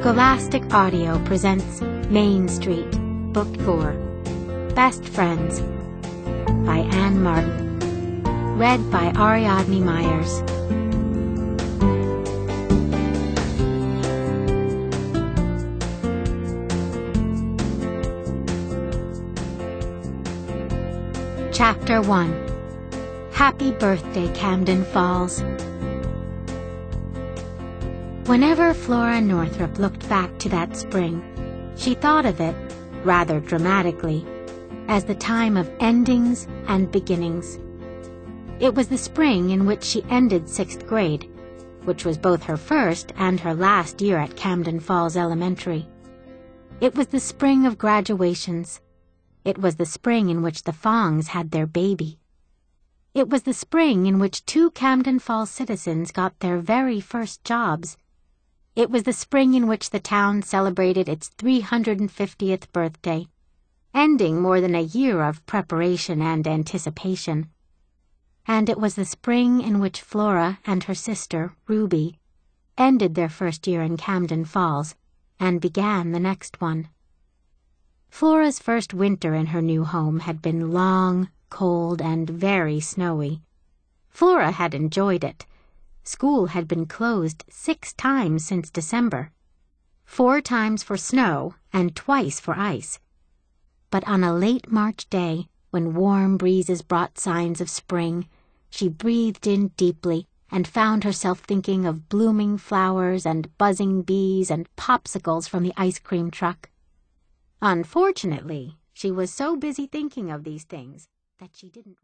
Scholastic Audio presents Main Street, Book 4, Best Friends, by Anne Martin. Read by Ariadne Myers. Chapter 1. Happy Birthday, Camden Falls. Whenever Flora Northrop looked back to that spring, she thought of it, rather dramatically, as the time of endings and beginnings. It was the spring in which she ended 6th grade, which was both her first and her last year at Camden Falls Elementary. It was the spring of graduations. It was the spring in which the Fongs had their baby. It was the spring in which 2 Camden Falls citizens got their very first jobs. It was the spring in which the town celebrated its 350th birthday, ending more than a year of preparation and anticipation. And it was the spring in which Flora and her sister, Ruby, ended their first year in Camden Falls and began the next one. Flora's first winter in her new home had been long, cold, and very snowy. Flora had enjoyed it. School had been closed 6 times since December, 4 times for snow and twice for ice. But on a late March day, when warm breezes brought signs of spring, she breathed in deeply and found herself thinking of blooming flowers and buzzing bees and popsicles from the ice cream truck. Unfortunately, she was so busy thinking of these things that she didn't